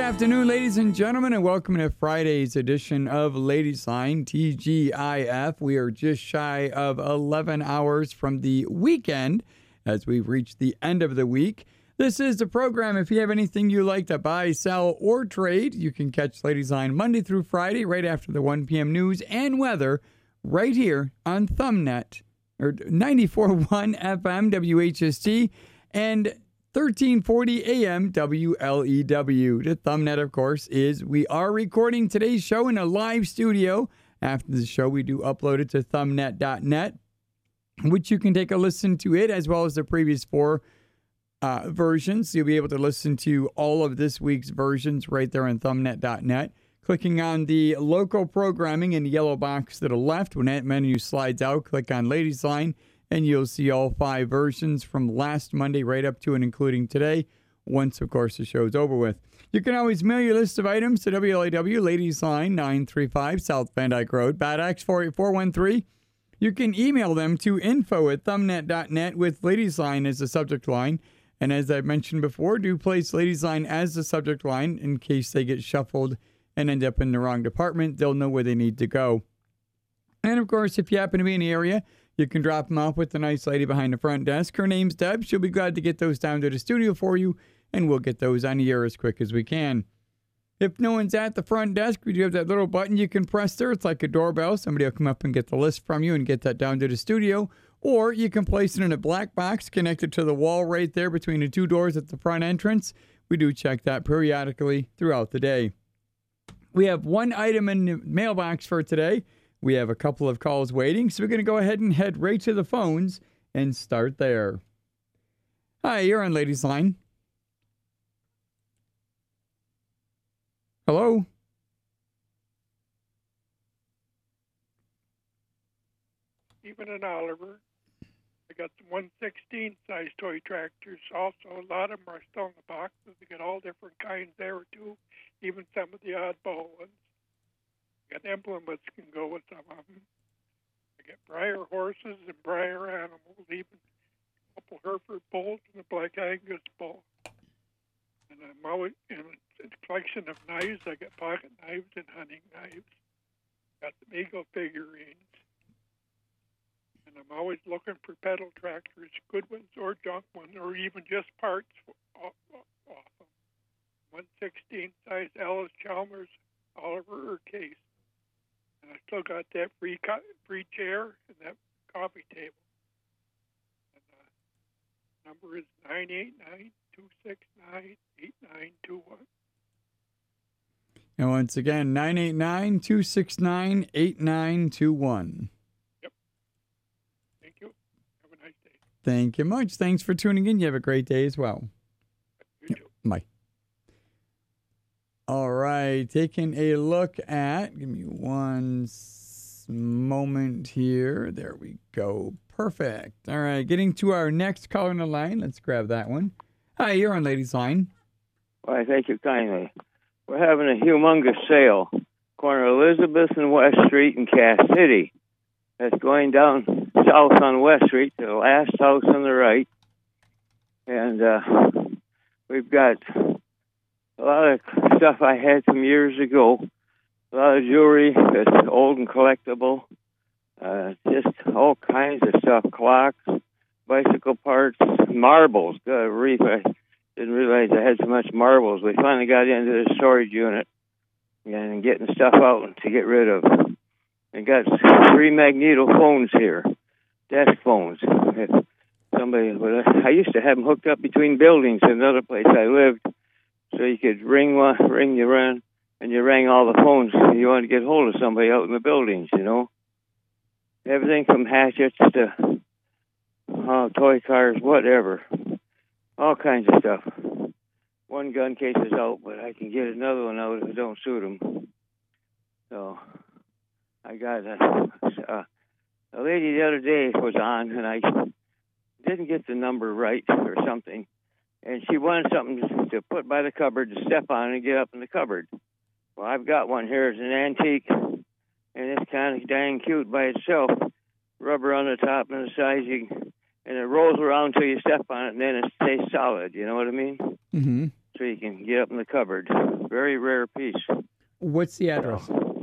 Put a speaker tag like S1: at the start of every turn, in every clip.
S1: afternoon, ladies and gentlemen, and welcome to Friday's edition of Ladies Line TGIF. We are just shy of 11 hours from the weekend as we've reached the end of the week. This is the program. If you have anything you like to buy, sell, or trade, you can catch Ladies Line Monday through Friday right after the 1 p.m. news and weather right here on Thumbnet, or 94.1 FM WHST and 1340 AM WLEW. The Thumbnet, of course, is we are recording today's show in a live studio. After the show, we do upload it to thumbnet.net, which you can take a listen to it as well as the previous four versions. You'll be able to listen to all of this week's versions right there on thumbnet.net. Clicking on the local programming in the yellow box to the left, when that menu slides out, click on Ladies Line, and you'll see all 5 versions from last Monday right up to and including today, once, of course, the show's over with. You can always mail your list of items to WLAW, Ladies Line, 935 South Van Dyke Road, Bad Axe 48413. You can email them to info@thumbnet.net with Ladies Line as the subject line. And as I mentioned before, do place Ladies Line as the subject line in case they get shuffled and end up in the wrong department. They'll know where they need to go. And, of course, if you happen to be in the area, you can drop them off with the nice lady behind the front desk. Her name's Deb. She'll be glad to get those down to the studio for you, and we'll get those on the air as quick as we can. If no one's at the front desk, we do have that little button you can press there. It's like a doorbell. Somebody will come up and get the list from you and get that down to the studio. Or you can place it in a black box connected to the wall right there between the 2 doors at the front entrance. We do check that periodically throughout the day. We have 1 item in the mailbox for today. We have a couple of calls waiting, so we're going to go ahead and head right to the phones and start there. Hi, you're on Ladies Line. Hello?
S2: Even in Oliver, I got the 1/16 size toy tractors. Also, a lot of them are still in the boxes. They got all different kinds there too, even some of the oddball ones. Got emblems can go with some of them. I got Breyer horses and Breyer animals, even a couple Hereford bulls and a Black Angus bull. And I'm always in a collection of knives. I got pocket knives and hunting knives. Got the Eagle figurines. And I'm always looking for pedal tractors, good ones or junk ones, or even just parts off them. 1/16 size Alice Chalmers Oliver case. And I still got that free chair and that coffee table. And number is 989-269-8921.
S1: And once again, 989-269-8921.
S2: Yep. Thank you. Have a nice day.
S1: Thank you much. Thanks for tuning in. You have a great day as well.
S2: You too.
S1: Bye. All right, taking a look at, give me one moment here. There we go. Perfect. All right, getting to our next caller on the line. Let's grab that one. Hi, you're on Ladies Line.
S3: Why, thank you kindly. We're having a humongous sale, corner Elizabeth and West Street in Cass City. That's going down south on West Street to the last house on the right. And we've got a lot of stuff I had some years ago. A lot of jewelry that's old and collectible. Just all kinds of stuff. Clocks, bicycle parts, marbles. Good grief, I didn't realize I had so much marbles. We finally got into the storage unit and getting stuff out to get rid of. I got 3 magneto phones here, desk phones. If somebody, I used to have them hooked up between buildings in another place I lived. So you could ring you rang, and you rang all the phones you wanted to get hold of somebody out in the buildings, you know. Everything from hatchets to toy cars, whatever. All kinds of stuff. 1 gun case is out, but I can get another one out if it don't suit them. So I got a lady the other day was on, and I didn't get the number right or something. And she wanted something to put by the cupboard, to step on and get up in the cupboard. Well, I've got one here. It's an antique, and it's kind of dang cute by itself. Rubber on the top and the sides, and it rolls around till you step on it, and then it stays solid. You know what I mean?
S1: Mm-hmm.
S3: so you can get up in the cupboard. Very rare piece.
S1: What's the address?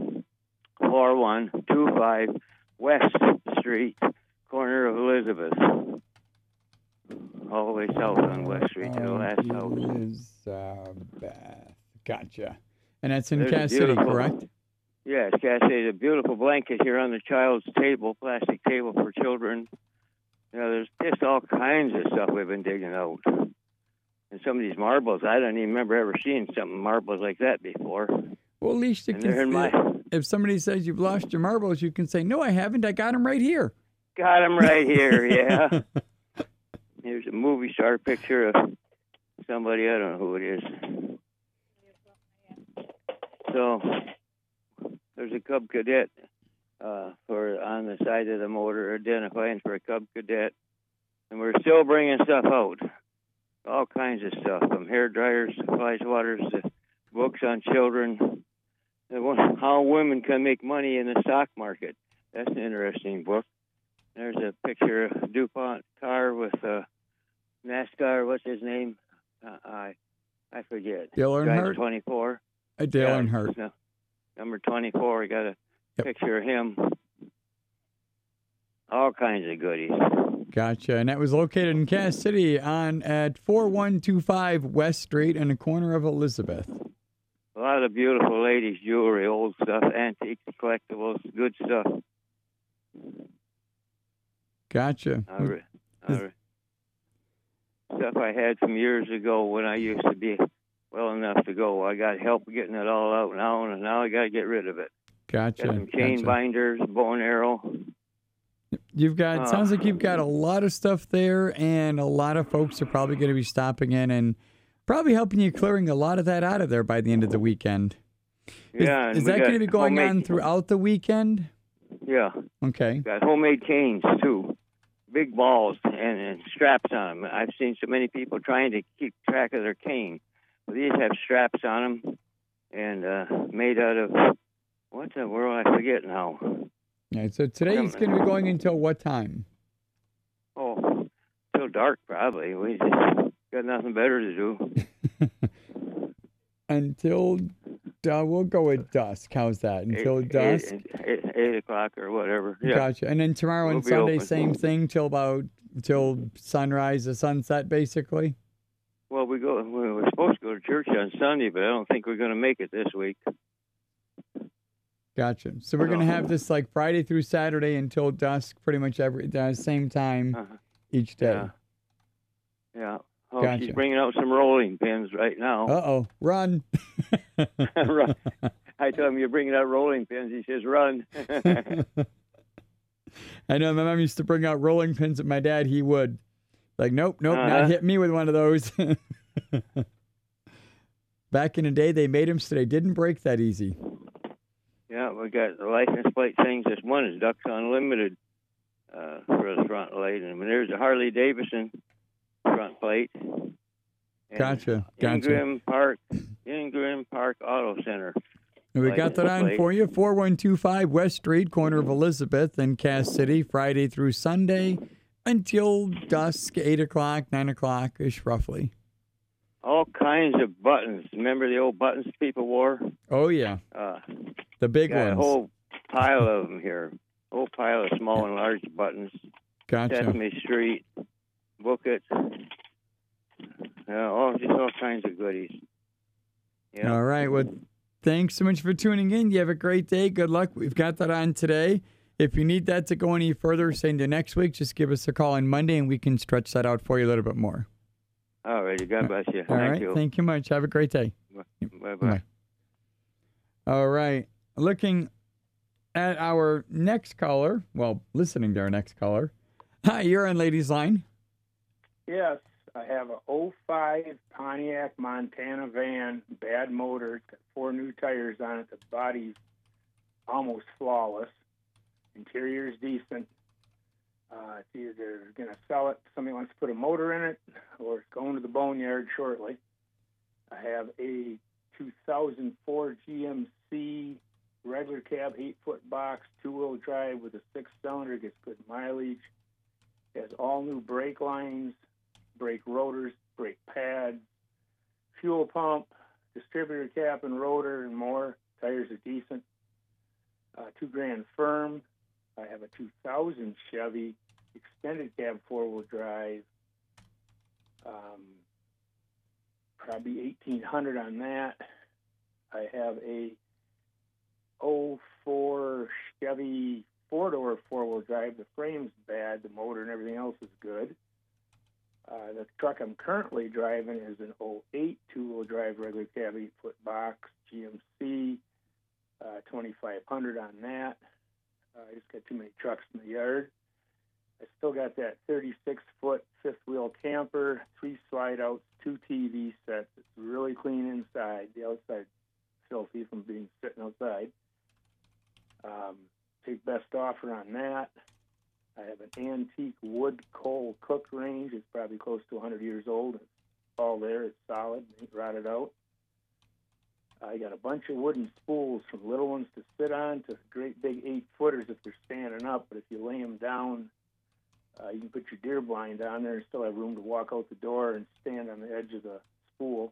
S3: 4125 West Street, corner of Elizabeth. All the way south on West Street to the last house.
S1: Elizabeth. Gotcha. And that's in
S3: There's
S1: Cass
S3: a
S1: City,
S3: beautiful-
S1: correct?
S3: Yes, Cass City. A beautiful blanket here on the child's table, plastic table for children. You know, there's just all kinds of stuff we've been digging out. And some of these marbles, I don't even remember ever seeing something marbles like that before.
S1: Well, at least you
S3: And they're in my...
S1: if somebody says you've lost your marbles, you can say, no, I haven't. I got them right here.
S3: Got them right here, yeah. Here's a movie star picture of somebody, I don't know who it is. So, there's a Cub Cadet for on the side of the motor, identifying for a Cub Cadet. And we're still bringing stuff out. All kinds of stuff, from hair dryers to fly swatters to books on children. How women can make money in the stock market. That's an interesting book. There's a picture of a DuPont car with NASCAR. What's his name? I forget.
S1: Dale Earnhardt?
S3: Drives 24.
S1: Dale Earnhardt.
S3: No, number 24. We got a picture of him. All kinds of goodies.
S1: Gotcha. And that was located in Cass City at 4125 West Street in the corner of Elizabeth.
S3: A lot of beautiful ladies' jewelry, old stuff, antiques, collectibles, good stuff.
S1: Gotcha.
S3: Stuff I had from years ago when I used to be well enough to go. I got help getting it all out now, and now I got to get rid of it.
S1: Gotcha.
S3: Got some chain binders, bow and arrow.
S1: You've got, sounds like you've got a lot of stuff there, and a lot of folks are probably going to be stopping in and probably helping you clearing a lot of that out of there by the end of the weekend.
S3: Yeah.
S1: Is that going to be going on throughout the weekend?
S3: Yeah.
S1: Okay.
S3: Got homemade canes, too. Big balls and straps on them. I've seen so many people trying to keep track of their cane. Well, these have straps on them and made out of, what the world, I forget now.
S1: Yeah, so today it's going to be going until what time?
S3: Oh, till dark probably. We just got nothing better to do.
S1: Until, we'll go with dusk. How's that? Until dusk?
S3: 8 o'clock or whatever. Yeah.
S1: Gotcha. And then tomorrow and Sunday, same thing till sunrise or sunset, basically?
S3: Well, we're supposed to go to church on Sunday, but I don't think we're going to make it this week.
S1: Gotcha. So we're going to have this like Friday through Saturday until dusk, pretty much same time each day.
S3: Yeah. Oh,
S1: gotcha.
S3: She's bringing out some rolling pins right now.
S1: Uh-oh. Run.
S3: Run. I told him, you're bringing out rolling pins. He says, run.
S1: I know my mom used to bring out rolling pins with my dad. He would. Like, nope, not hit me with one of those. Back in the day, they made them so they didn't break that easy.
S3: Yeah, we got the license plate things. This one is Ducks Unlimited for the front plate. And there's a Harley Davidson front plate. And
S1: Gotcha.
S3: Ingram Park Auto Center.
S1: And we got that on for you. 4125 West Street, corner of Elizabeth in Cass City, Friday through Sunday until dusk, 8 o'clock, 9 o'clock-ish roughly.
S3: All kinds of buttons. Remember the old buttons people wore?
S1: Oh, yeah. The big ones.
S3: A whole pile of them here. A whole pile of small and large buttons.
S1: Gotcha.
S3: Sesame Street, Book It. Just all kinds of goodies. Yeah.
S1: All right. Well, thanks so much for tuning in. You have a great day. Good luck. We've got that on today. If you need that to go any further, say into next week, just give us a call on Monday and we can stretch that out for you a little bit more.
S3: All righty. God bless you.
S1: All right.
S3: Thank you.
S1: Thank you much. Have a great day.
S3: Bye-bye.
S1: All right. Looking at our next caller, listening to our next caller. Hi, you're on Ladies Line.
S4: Yes, I have a 05 Pontiac Montana van, bad motor, it's got 4 new tires on it. The body's almost flawless. Interior's decent. It's either going to sell it, somebody wants to put a motor in it, or it's going to the boneyard shortly. I have a 2004 GMC regular cab, 8-foot box, 2-wheel drive with a 6-cylinder, gets good mileage. It has all new brake lines, brake rotors, brake pads, fuel pump, distributor cap and rotor, and more. Tires are decent. $2,000 firm. I have a 2000 Chevy extended cab 4-wheel drive. Probably $1,800 on that. I have a 04 Chevy 4-door 4-wheel drive. The frame's bad. The motor and everything else is good. The truck I'm currently driving is an 08 2-wheel drive regular cab 8-foot box GMC. 2,500 on that. I just got too many trucks in the yard. I still got that 36-foot fifth-wheel camper, 3 slide-outs, 2 TV sets. It's really clean inside. The outside filthy from being sitting outside. Take best offer on that. I have an antique wood coal cook range. It's probably close to 100 years old. It's all there. It's solid. It ain't rotted out. I got a bunch of wooden spools, from little ones to sit on to great big 8-footers if they're standing up. But if you lay them down, you can put your deer blind on there and still have room to walk out the door and stand on the edge of the spool.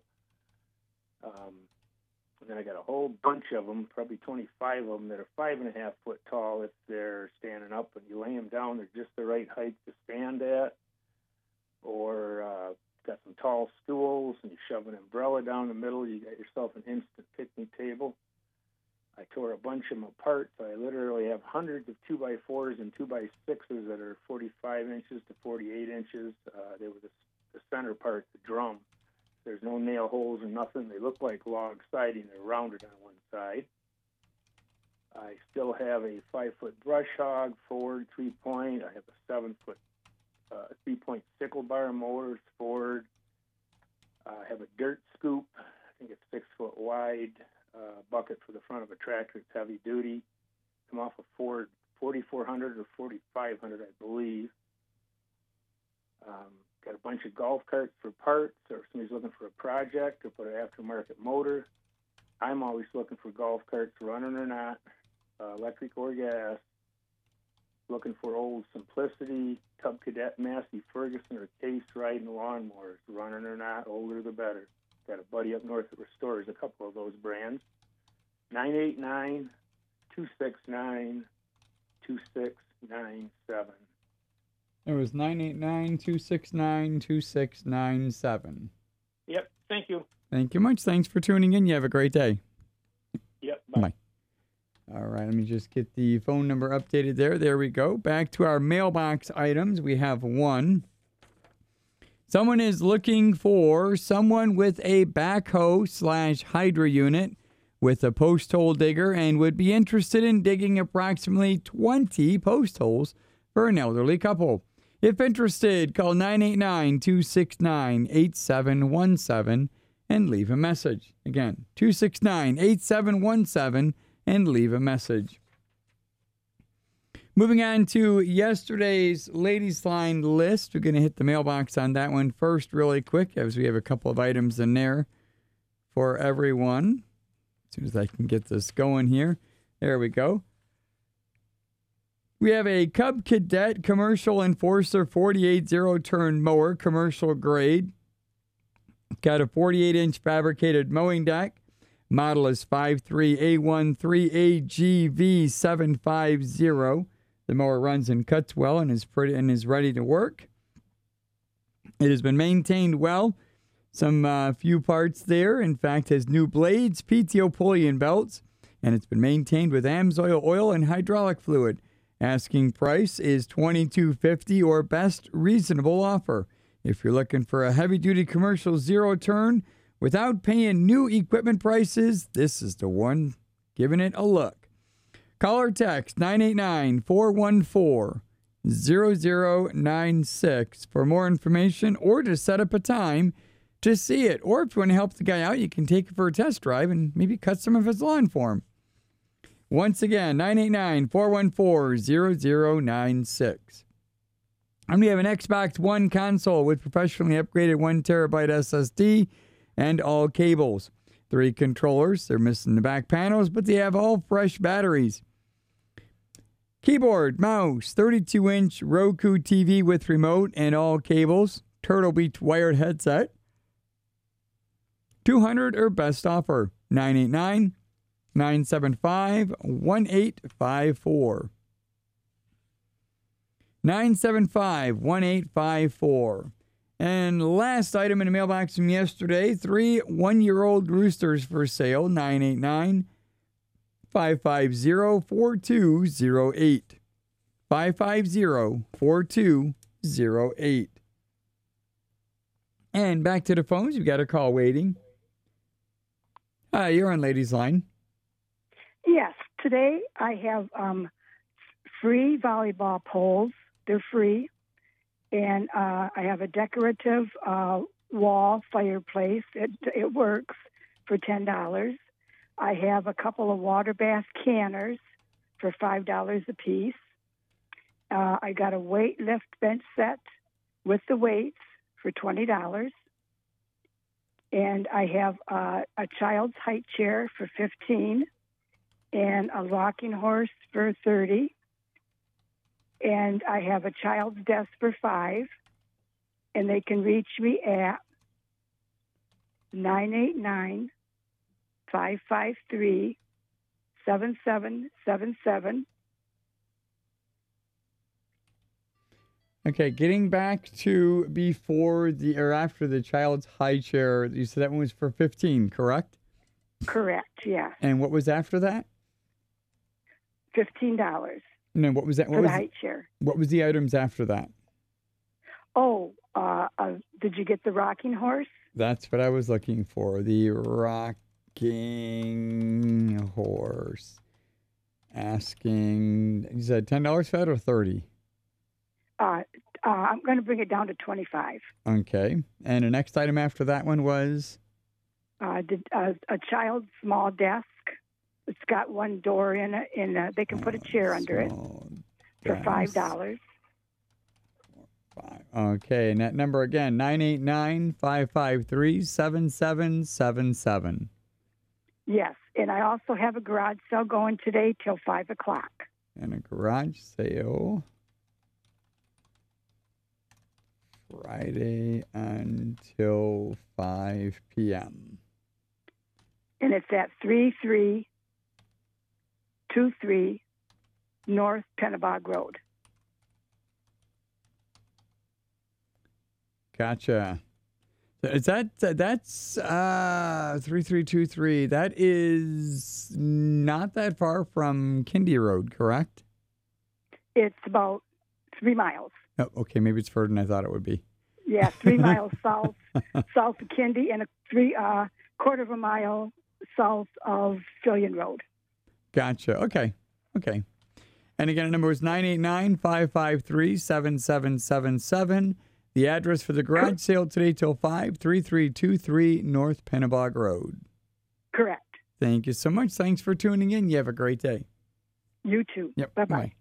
S4: And then I got a whole bunch of them, probably 25 of them, that are 5.5 foot tall if they're standing up. And you lay them down, they're just the right height to stand at. Or got some tall stools, and you shove an umbrella down the middle. You got yourself an instant picnic table. I tore a bunch of them apart, so I literally have hundreds of 2x4s and 2x6s that are 45 inches to 48 inches. They were the center part, the drum. There's no nail holes or nothing. They look like log siding. They're rounded on one side. I still have a 5-foot brush hog, Ford 3-point. I have a 7-foot 3-point sickle bar motor, Ford. I have a dirt scoop. I think it's 6 foot wide. Bucket for the front of a tractor. It's heavy duty. Come off a Ford 4400 or 4500, I believe. Got a bunch of golf carts for parts, or if somebody's looking for a project or put an aftermarket motor. I'm always looking for golf carts, running or not, electric or gas. Looking for old Simplicity, Tub Cadet, Massey Ferguson, or Case riding lawnmowers, running or not, older the better. Got a buddy up north that restores a couple of those brands. 989-269-2697.
S1: It was 989-269-2697.
S4: Yep, thank you.
S1: Thank you much. Thanks for tuning in. You have a great day.
S4: Yep, bye.
S1: Bye. All right, let me just get the phone number updated there. There we go. Back to our mailbox items. We have one. Someone is looking for someone with a backhoe / hydro unit with a post hole digger and would be interested in digging approximately 20 post holes for an elderly couple. If interested, call 989-269-8717 and leave a message. Again, 269-8717 and leave a message. Moving on to yesterday's Ladies Line list. We're going to hit the mailbox on that one first really quick, as we have a couple of items in there for everyone. As soon as I can get this going here. There we go. We have a Cub Cadet Commercial Enforcer 48 zero-turn mower, commercial grade. Got a 48-inch fabricated mowing deck. Model is 53A13AGV750. The mower runs and cuts well and is pretty and is ready to work. It has been maintained well. Some few parts there. In fact, has new blades, PTO pulley and belts, and it's been maintained with AMSOIL oil and hydraulic fluid. Asking price is $22.50 or best reasonable offer. If you're looking for a heavy-duty commercial zero-turn without paying new equipment prices, this is the one. Giving it a look. Call or text 989-414-0096 for more information or to set up a time to see it. Or if you want to help the guy out, you can take it for a test drive and maybe cut some of his lawn for him. Once again, 989-414-0096. And we have an Xbox One console with professionally upgraded 1 terabyte SSD and all cables. 3 controllers. They're missing the back panels, but they have all fresh batteries. Keyboard, mouse, 32-inch Roku TV with remote and all cables. Turtle Beach wired headset. 200 or best offer. 989-975-1854. 975-1854. And last item in the mailbox from yesterday, 3 one-year-old roosters for sale, 989-550-4208. 550-4208. And back to the phones. You've got a call waiting. Hi, you're on Ladies Line.
S5: Yes. Today I have free volleyball poles. They're free. And I have a decorative wall fireplace. It works for $10. I have a couple of water bath canners for $5 a piece. I got a weight lift bench set with the weights for $20. And I have a child's height chair for $15 and a rocking horse for $30. And I have a child's desk for $5. And they can reach me at 989-553-7777.
S1: Okay, getting back to before the or after the child's high chair, you said that one was for $15, correct?
S5: Correct, yeah.
S1: And what was after that?
S5: $15
S1: No, what was that?
S5: for the height chair.
S1: What was the items after that?
S5: Oh, did you get the rocking horse?
S1: That's what I was looking for. The rocking horse. Asking, you said $10 for that or $30?
S5: I'm going to bring it down to $25.
S1: Okay. And the next item after that one was?
S5: A child's small desk. It's got one door in it, and they can put a chair under it for $5.
S1: Okay, and that number again, 989-553-7777.
S5: Yes, and I also have a garage sale going today till 5 o'clock.
S1: And a garage sale Friday until 5 p.m.
S5: And it's at 3323 North Pennebog Road.
S1: Gotcha. Is that's 3323? That is not that far from Kindy Road, correct?
S5: It's about 3 miles.
S1: Oh, okay, maybe it's further than I thought it would be.
S5: Yeah, 3 miles south of Kindy, and a quarter of a mile south of Fillion Road. Gotcha.
S1: Okay. And again, the number is 989-553-7777. The address for the garage sale today till 5, 3323 North Pennebog Road.
S5: Correct.
S1: Thank you so much. Thanks for tuning in. You have a great day.
S5: You too.
S1: Yep.
S5: Bye-bye.
S1: Bye.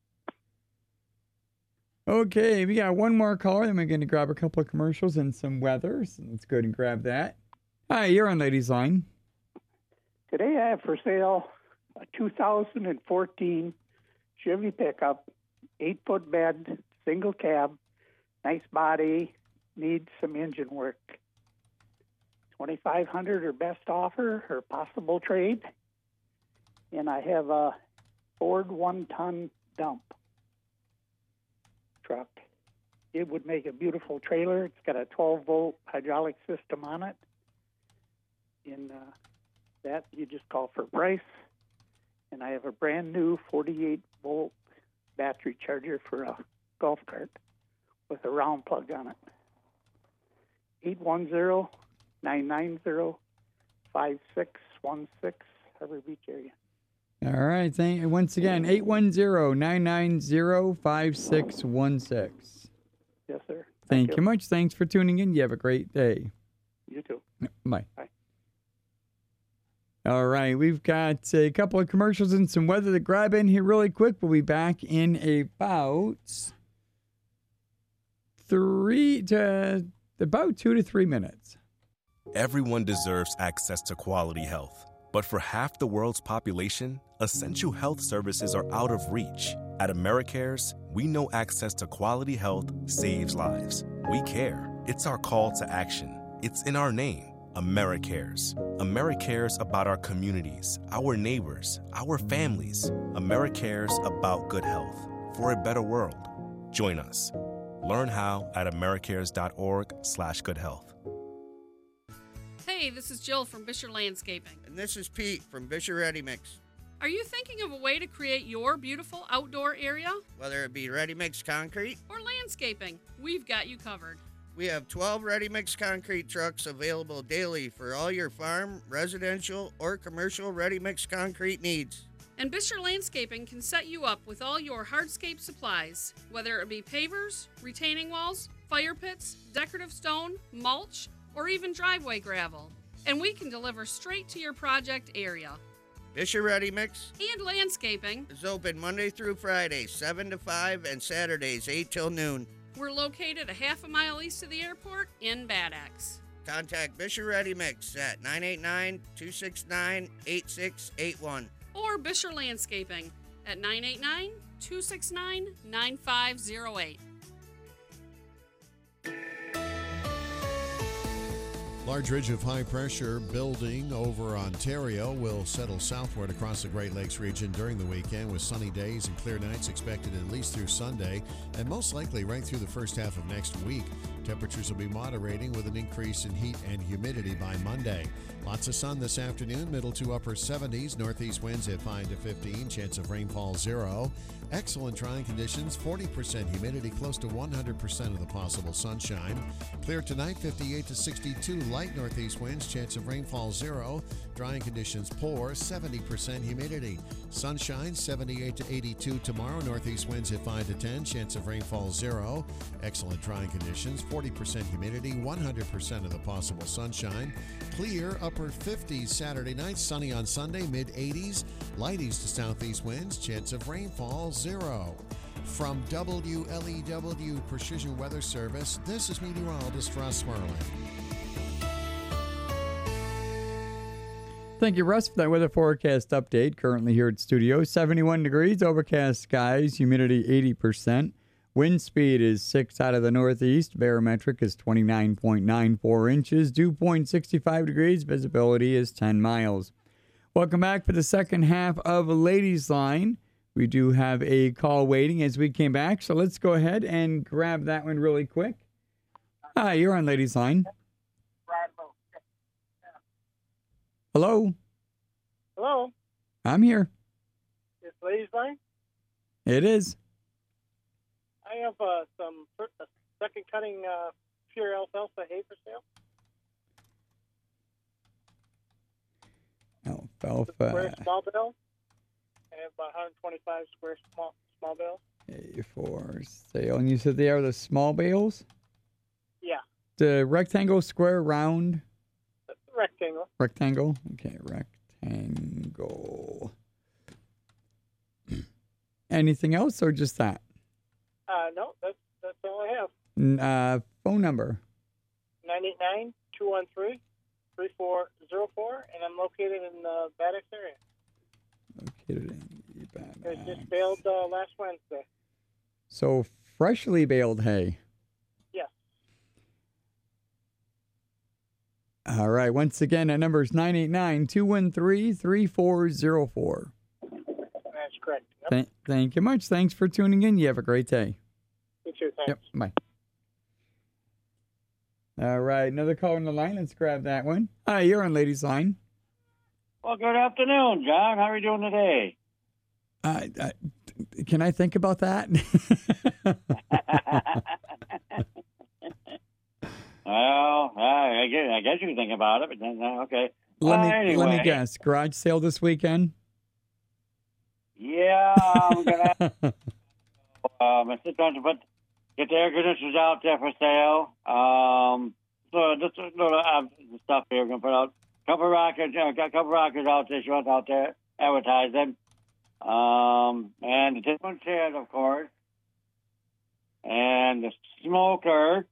S1: Okay, we got one more caller. Then we're going to grab a couple of commercials and some weather. So let's go ahead and grab that. Hi, you're on Ladies Line.
S6: Today I have for sale a 2014 Chevy pickup, 8-foot bed, single cab, nice body, needs some engine work. $2,500 or best offer or possible trade. And I have a Ford 1-ton dump truck. It would make a beautiful trailer. It's got a 12-volt hydraulic system on it. In that, you just call for price. And I have a brand new 48-volt battery charger for a golf cart with a round plug on it. 810-990-5616, Harbour Beach area.
S1: All right. Once again, 810-990-5616.
S6: Yes, sir.
S1: Thank you much. Thanks for tuning in. You have a great day.
S6: You too.
S1: Bye.
S6: Bye.
S1: All right. We've got a couple of commercials and some weather to grab in here really quick. We'll be back in about 2 to 3 minutes.
S7: Everyone deserves access to quality health. But for half the world's population, essential health services are out of reach. At AmeriCares, we know access to quality health saves lives. We care. It's our call to action. It's in our name. AmeriCares. AmeriCares about our communities, our neighbors, our families. AmeriCares about good health for a better world. Join us. Learn how at americares.org/goodhealth.
S8: Hey, this is Jill from Bisher Landscaping.
S9: And this is Pete from Bisher Ready Mix.
S8: Are you thinking of a way to create your beautiful outdoor area?
S9: Whether it be ready mix concrete
S8: or landscaping, we've got you covered.
S9: We have 12 ready mix concrete trucks available daily for all your farm, residential, or commercial ready mix concrete needs.
S8: And Bisher Landscaping can set you up with all your hardscape supplies, whether it be pavers, retaining walls, fire pits, decorative stone, mulch, or even driveway gravel. And we can deliver straight to your project area.
S9: Bisher Ready Mix
S8: and Landscaping
S9: is open Monday through Friday, 7 to 5, and Saturdays, 8 till noon.
S8: We're located a half a mile east of the airport in Bad Axe.
S9: Contact Bisher Ready Mix at 989-269-8681.
S8: Or Bisher Landscaping at 989-269-9508.
S10: Large ridge of high pressure building over Ontario will settle southward across the Great Lakes region during the weekend, with sunny days and clear nights expected at least through Sunday and most likely right through the first half of next week. Temperatures will be moderating with an increase in heat and humidity by Monday. Lots of sun this afternoon, middle to upper 70s, northeast winds at 5 to 15, chance of rainfall 0. Excellent drying conditions, 40% humidity, close to 100% of the possible sunshine. Clear tonight, 58 to 62, light northeast winds, chance of rainfall 0. Drying conditions poor, 70% humidity. Sunshine, 78 to 82 tomorrow, northeast winds at 5 to 10, chance of rainfall 0. Excellent drying conditions, 40% humidity, 100% of the possible sunshine. Clear, upper 50s Saturday night, sunny on Sunday, mid-80s, light east to southeast winds, chance of rainfall 0. From WLEW Precision Weather Service, this is meteorologist Russ Swerling.
S1: Thank you, Russ, for that weather forecast update. Currently here at studio, 71 degrees, overcast skies, humidity 80%. Wind speed is 6 out of the northeast. Barometric is 29.94 inches. Dew point 65 degrees. Visibility is 10 miles. Welcome back for the second half of Ladies Line. We do have a call waiting as we came back, so let's go ahead and grab that one really quick. Hi, you're on Ladies Line. Hello?
S11: Hello?
S1: I'm here.
S11: It's Ladies Line?
S1: It is.
S11: I have some second cutting pure alfalfa hay for sale.
S1: Alfalfa.
S11: Square small bale. I have about 125 square small bales.
S1: Hay for sale. And you said they are the small bales?
S11: Yeah.
S1: The rectangle, square, round?
S11: Rectangle.
S1: Rectangle? Okay, rectangle. Anything else or just that?
S11: No, that's all I have.
S1: Phone number?
S11: 989-213-3404, and I'm located in the Bad Axe area.
S1: Located in the Bad Axe.
S11: It was just baled last Wednesday.
S1: So freshly baled hay.
S11: Yes.
S1: All right. Once again, that number is 989-213-3404.
S11: That's correct. Yep.
S1: Thank you much. Thanks for tuning in. You have a great day.
S11: You too. Thanks.
S1: Yep. Bye. All right. Another call on the line. Let's grab that one. Hi, you're on Ladies Line.
S12: Well, good afternoon, John. How are you doing today?
S1: Can I think about that?
S12: Well, I guess you can think about it, but then, okay.
S1: Let me guess. Garage sale this weekend?
S12: Yeah, I'm gonna. My sister wants to get the air conditioners out there for sale. So just a little stuff here. We're gonna put out a couple of rockets. Got a couple of rockets out there. She wants out there advertising. And the different chairs, of course, and the smoker,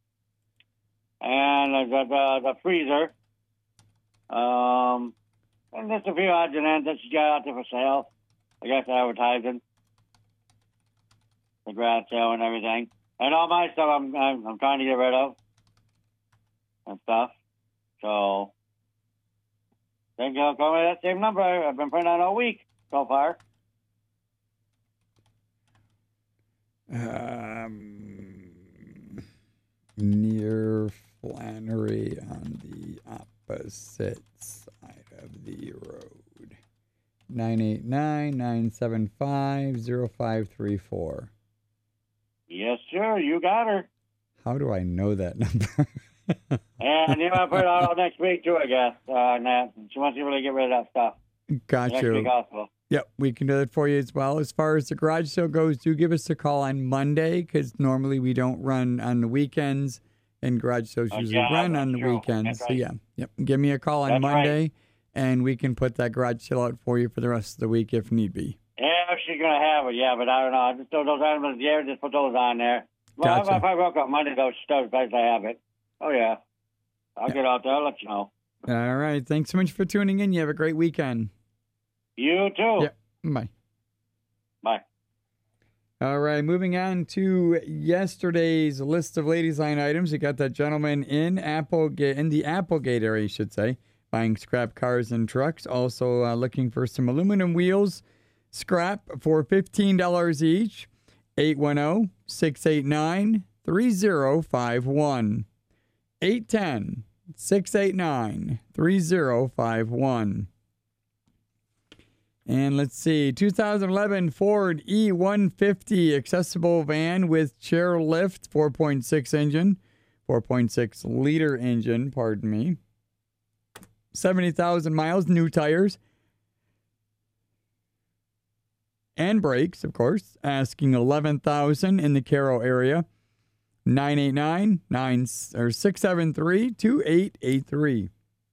S12: and the freezer, and just a few odds and ends that she got out there for sale. I guess advertising, the grass sale and everything, and all my stuff I'm trying to get rid of and stuff. So, think you'll call me that same number. I've been putting on all week so far.
S1: Near Flannery on the opposite side of the road. 989-975-0534.
S12: Yes, sir. You got her.
S1: How do I know that number?
S12: And you want to put it out all next week, too, I guess, Nat. She wants you to really get rid of that stuff.
S1: Got
S12: Next
S1: you.
S12: week also.
S1: Yep, we can do that for you as well. As far as the garage sale goes, do give us a call on Monday because normally we don't run on the weekends, and garage sales usually run on the weekends.
S12: That's
S1: So, yeah, yep. Give me a call on
S12: That's
S1: Monday,
S12: right.
S1: and we can put that garage sale out for you for the rest of the week if need be.
S12: Yeah, she's going to have it, yeah, but I don't know. I just throw those items, yeah, just put those on there. Well,
S1: Gotcha.
S12: if I woke up Monday, though, she does best I have it. Oh, yeah. I'll get out there. I'll let you know.
S1: All right. Thanks so much for tuning in. You have a great weekend.
S12: You too.
S1: Yep. Bye.
S12: Bye.
S1: All right, moving on to yesterday's list of ladies' line items. You got that gentleman in the Applegate area, I should say, buying scrap cars and trucks. Also looking for some aluminum wheels, scrap for $15 each. 810-689-3051. 810-689-3051. And let's see, 2011 Ford E150 accessible van with chair lift, 4.6 liter engine, pardon me. 70,000 miles, new tires. And brakes, of course, asking $11,000 in the Caro area. 989-673-2883.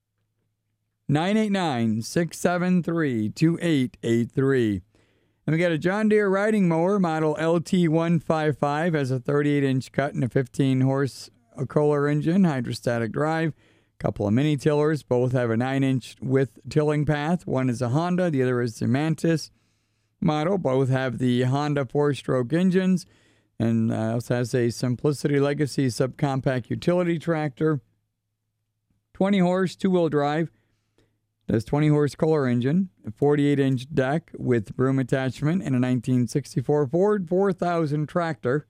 S1: 989-673-2883. And we got a John Deere riding mower, model LT155, has a 38-inch cut and a 15-horse Kohler engine, hydrostatic drive. Couple of mini tillers, both have a 9-inch width tilling path. One is a Honda, the other is the Mantis model. Both have the Honda 4-stroke engines, and also has a Simplicity Legacy subcompact utility tractor. 20 horse, two-wheel drive. Does 20-horse Kohler engine, a 48-inch deck with broom attachment, and a 1964 Ford 4000 tractor.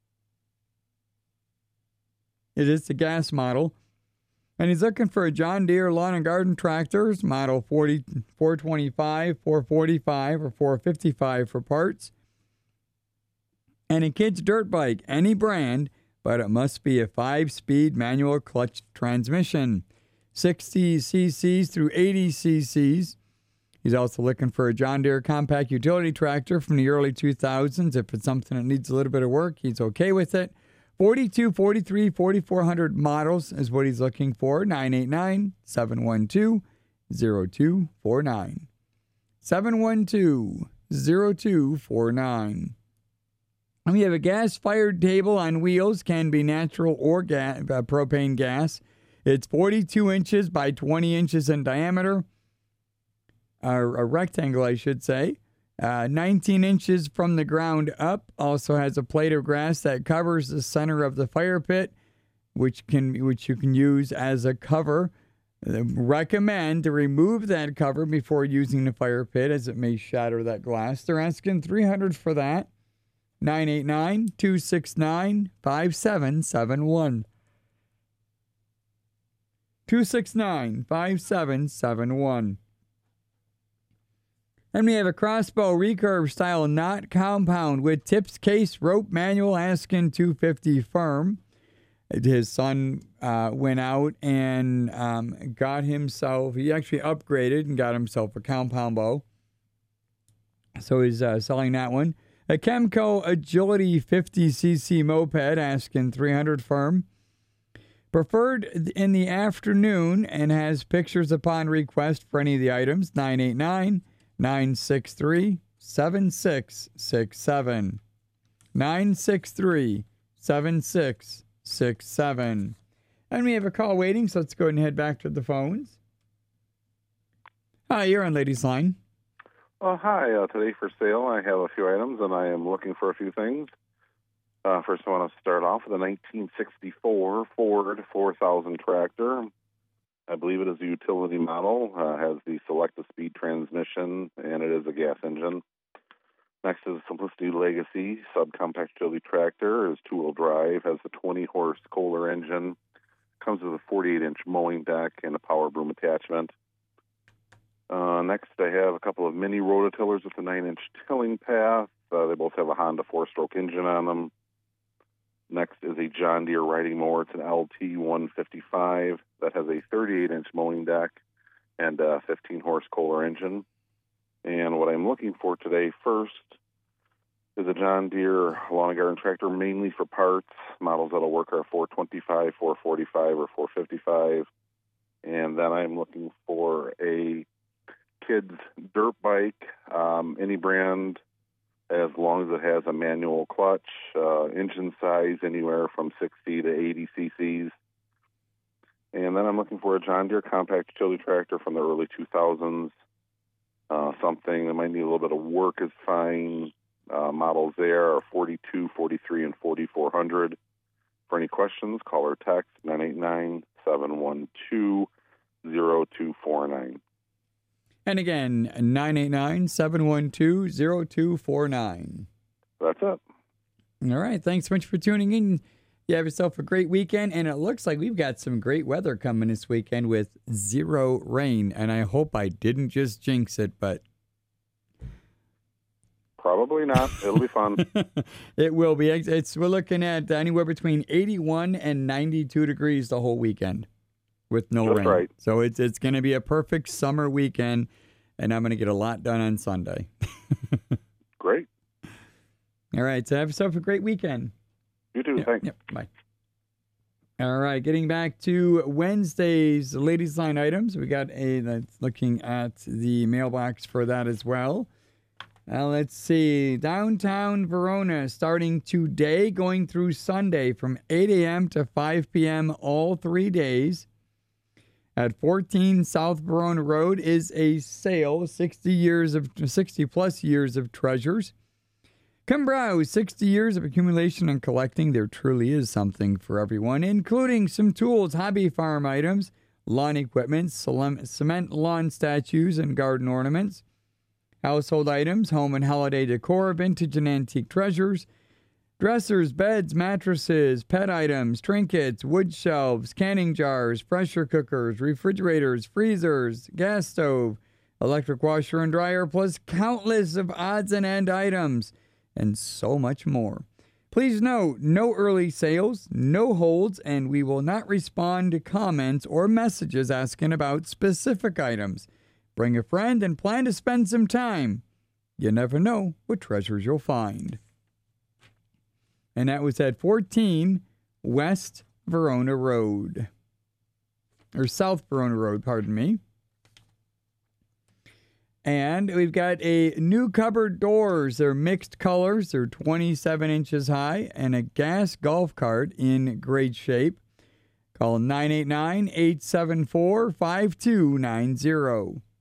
S1: It is the gas model. And he's looking for a John Deere lawn and garden tractors, model 425, 445, or 455 for parts. And a kid's dirt bike, any brand, but it must be a 5-speed manual clutch transmission. 60 cc's through 80 cc's. He's also looking for a John Deere compact utility tractor from the early 2000s. If it's something that needs a little bit of work, he's okay with it. 42, 43, 4400 models is what he's looking for. 989-712-0249. 712-0249. And we have a gas-fired table on wheels, can be natural or propane gas. It's 42 inches by 20 inches in diameter. A rectangle, I should say. 19 inches from the ground up. Also has a plate of grass that covers the center of the fire pit, which you can use as a cover. Recommend to remove that cover before using the fire pit, as it may shatter that glass. They're asking $300 for that. 989-269-5771. 269-5771. And we have a crossbow recurve style knot compound with tips, case, rope, manual, asking $250 firm. His son went out and got himself, he actually upgraded and got himself a compound bow. So he's selling that one. A Chemco Agility 50cc moped, asking $300 firm. Preferred in the afternoon and has pictures upon request for any of the items. 989-963-7667. 963-7667. And we have a call waiting, so let's go ahead and head back to the phones. Hi, you're on Ladies Line.
S13: Oh, hi. Today for sale, I have a few items, and I am looking for a few things. First, I want to start off with a 1964 Ford 4000 tractor. I believe it is a utility model, has the select-to-speed transmission, and it is a gas engine. Next is Simplicity Legacy subcompact utility tractor. Is two-wheel drive, has a 20-horse Kohler engine, comes with a 48-inch mowing deck and a power broom attachment. Next, I have a couple of mini rototillers with a 9-inch tilling path. They both have a Honda 4-stroke engine on them. Next is a John Deere riding mower. It's an LT 155 that has a 38-inch mowing deck and a 15-horse Kohler engine. And what I'm looking for today first is a John Deere lawn and garden tractor, mainly for parts. Models that'll work are 425, 445, or 455. And then I'm looking for a kid's dirt bike, any brand, as long as it has a manual clutch, engine size anywhere from 60 to 80 cc's. And then I'm looking for a John Deere compact utility tractor from the early 2000s. Something that might need a little bit of work is fine. Models there are 42, 43, and 4400. For any questions, call or text 989-712-0249.
S1: And again, 989-712-0249.
S13: That's it.
S1: All right. Thanks so much for tuning in. You have yourself a great weekend, and it looks like we've got some great weather coming this weekend with 0 rain, and I hope I didn't just jinx it, but...
S13: Probably not. It'll be fun.
S1: It will be. We're looking at anywhere between 81 and 92 degrees the whole weekend with no rain.
S13: Right.
S1: So it's going to be a perfect summer weekend, and I'm going to get a lot done on Sunday.
S13: Great.
S1: All right. So have yourself a great weekend.
S13: You too. Thanks.
S1: Yep. Bye. All right. Getting back to Wednesday's Ladies Line items, we got looking at the mailbox for that as well. Let's see. Downtown Verona starting today, going through Sunday from 8 a.m. to 5 p.m. all 3 days. At 14 South Verona Road is a sale, 60 plus years of treasures. Come browse 60 years of accumulation and collecting. There truly is something for everyone, including some tools, hobby farm items, lawn equipment, cement lawn statues and garden ornaments, household items, home and holiday decor, vintage and antique treasures, dressers, beds, mattresses, pet items, trinkets, wood shelves, canning jars, pressure cookers, refrigerators, freezers, gas stove, electric washer and dryer, plus countless of odds and end items, and so much more. Please note, no early sales, no holds, and we will not respond to comments or messages asking about specific items. Bring a friend and plan to spend some time. You never know what treasures you'll find. And that was at 14 West Verona Road. Or South Verona Road, pardon me. And we've got a new cupboard doors. They're mixed colors. They're 27 inches high. And a gas golf cart in great shape. Call 989-874-5290.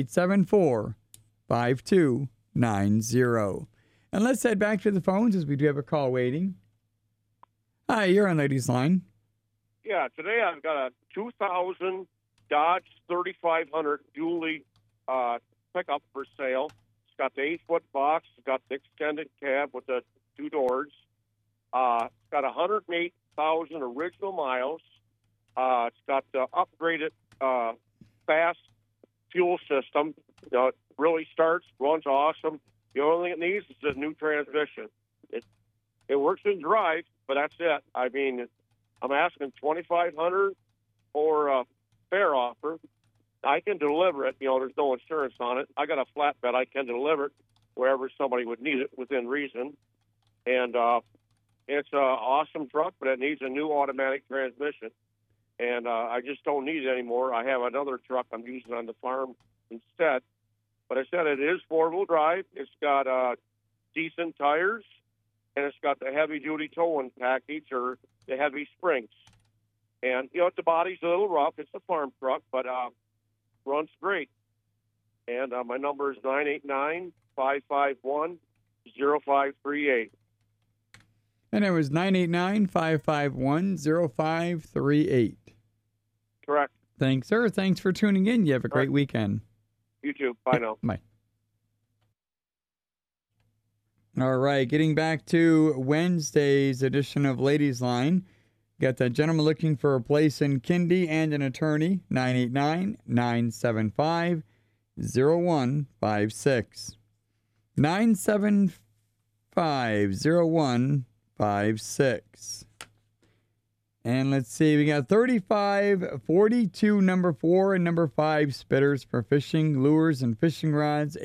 S1: 874-5290. And let's head back to the phones as we do have a call waiting. Hi, you're on Ladies Line.
S14: Yeah, today I've got a 2000 Dodge 3500 dually pickup for sale. It's got the 8-foot box. It's got the extended cab with the 2 doors. It's got 108,000 original miles. It's got the upgraded fast fuel system. It really starts, runs awesome. The only thing it needs is a new transmission. It works in drive, but that's it. I mean, I'm asking $2,500 for a fair offer. I can deliver it. There's no insurance on it. I got a flatbed. I can deliver it wherever somebody would need it within reason. And it's an awesome truck, but it needs a new automatic transmission. And I just don't need it anymore. I have another truck I'm using on the farm instead. But I said it is 4-wheel drive. It's got decent tires, and it's got the heavy-duty towing package or the heavy springs. And, the body's a little rough. It's a farm truck, but runs great. And my number is 989-551-0538.
S1: And it was 989-551-0538.
S14: Correct.
S1: Thanks, sir. Thanks for tuning in. You have a great weekend.
S14: You too. Bye now.
S1: Bye. All right, getting back to Wednesday's edition of Ladies Line. Got that gentleman looking for a place in Kindy and an attorney, 989-975-0156. 975-0156. And let's see, we got 3542, number 4 and number 5 spitters for fishing, lures, and fishing rods,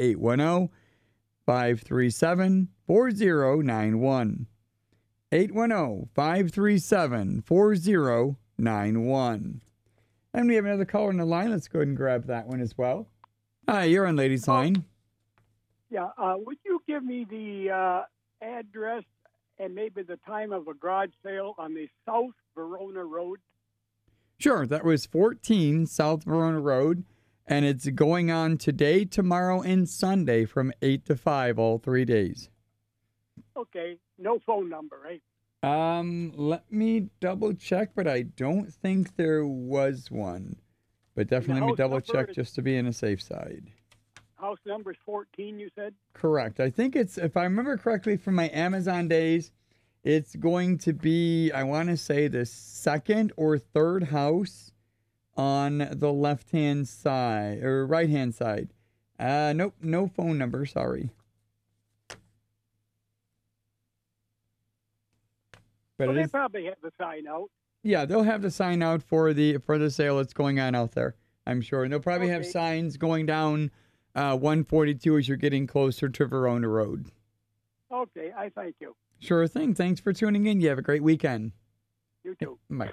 S1: 810-537-4091. 810-537-4091. And we have another caller on the line. Let's go ahead and grab that one as well. Hi, you're on Ladies Line.
S15: Yeah, would you give me the address and maybe the time of a garage sale on the South Verona Road?
S1: Sure, that was 14 South Verona Road, and it's going on today, tomorrow, and Sunday from 8 to 5 all 3 days.
S15: Okay, no phone number, right?
S1: Let me double check, but I don't think there was one. But definitely let me double check just to be on the safe side.
S15: House number is 14, you said?
S1: Correct. I think it's, if I remember correctly from my Amazon days, it's going to be, I want to say, the second or third house on the left-hand side, or right-hand side. Nope, no phone number, sorry. But
S15: Well, they probably have the sign out.
S1: Yeah, they'll have the sign out for the sale that's going on out there, I'm sure. And they'll probably have signs going down 142 as you're getting closer to Verona Road.
S15: Okay, I thank you.
S1: Sure thing. Thanks for tuning in. You have a great weekend.
S15: You too.
S1: Bye.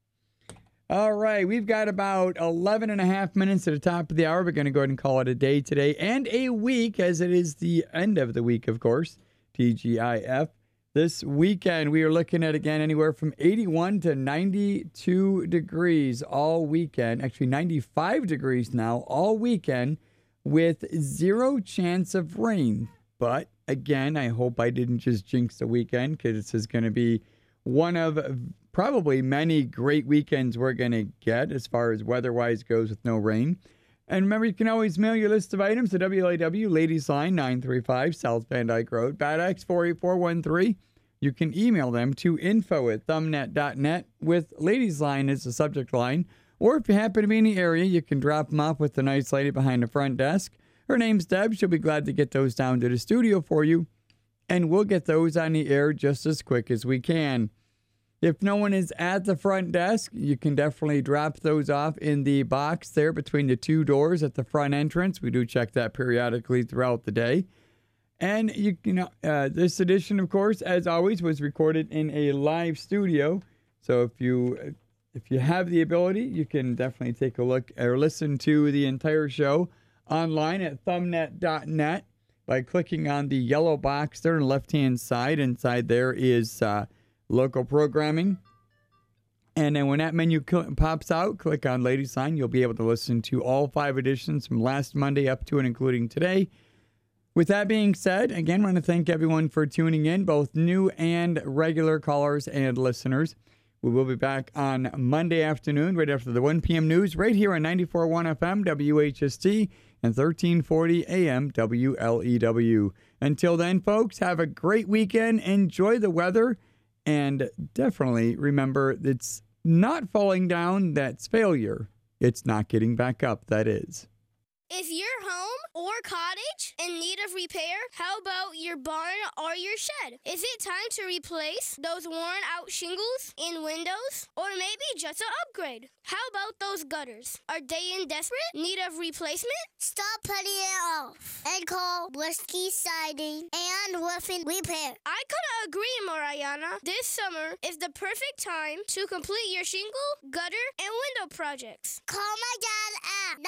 S1: All right, we've got about 11 and a half minutes at the top of the hour. We're going to go ahead and call it a day today and a week, as it is the end of the week, of course, TGIF. This weekend, we are looking at, again, anywhere from 81 to 92 degrees all weekend. Actually, 95 degrees now all weekend with zero chance of rain. But, again, I hope I didn't just jinx the weekend, because this is going to be one of probably many great weekends we're going to get as far as weather-wise goes with no rain. And remember, you can always mail your list of items to WLAW, Ladies Line, 935 South Van Dyke Road, BADX 48413. You can email them to info@thumbnet.net with Ladies Line as the subject line. Or if you happen to be in the area, you can drop them off with the nice lady behind the front desk. Her name's Deb. She'll be glad to get those down to the studio for you. And we'll get those on the air just as quick as we can. If no one is at the front desk, you can definitely drop those off in the box there between the two doors at the front entrance. We do check that periodically throughout the day. And this edition, of course, as always, was recorded in a live studio. So if you have the ability, you can definitely take a look or listen to the entire show online at thumbnet.net by clicking on the yellow box there on the left-hand side. Inside there is local programming. And then when that menu pops out, click on Ladies Line. You'll be able to listen to all 5 editions from last Monday up to and including today. With that being said, again, I want to thank everyone for tuning in, both new and regular callers and listeners. We will be back on Monday afternoon, right after the 1 p.m. news, right here on 94.1 FM WHST and 1340 AM WLEW. Until then, folks, have a great weekend. Enjoy the weather. And definitely remember, it's not falling down that's failure. It's not getting back up, that is.
S16: If your home or cottage in need of repair, how about your barn or your shed? Is it time to replace those worn out shingles and windows? Or maybe just an upgrade? How about those gutters? Are they in desperate need of replacement?
S17: Stop putting it off and call Whiskey Siding and Roofing Repair.
S16: I couldn't agree more, Ayana. This summer is the perfect time to complete your shingle, gutter, and window projects.
S17: Call my dad at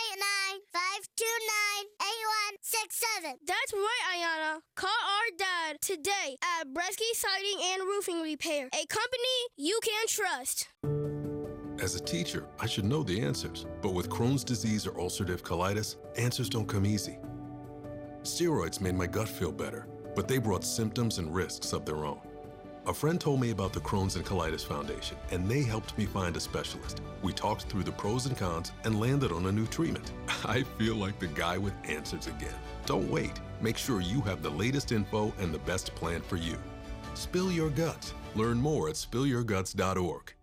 S17: 989-529-8167.
S16: That's right, Ayana. Call our dad today at Bresky Siding and Roofing Repair, a company you can trust.
S18: As a teacher, I should know the answers. But with Crohn's disease or ulcerative colitis, answers don't come easy. Steroids made my gut feel better, but they brought symptoms and risks of their own. A friend told me about the Crohn's and Colitis Foundation, and they helped me find a specialist. We talked through the pros and cons and landed on a new treatment. I feel like the guy with answers again. Don't wait. Make sure you have the latest info and the best plan for you. Spill your guts. Learn more at spillyourguts.org.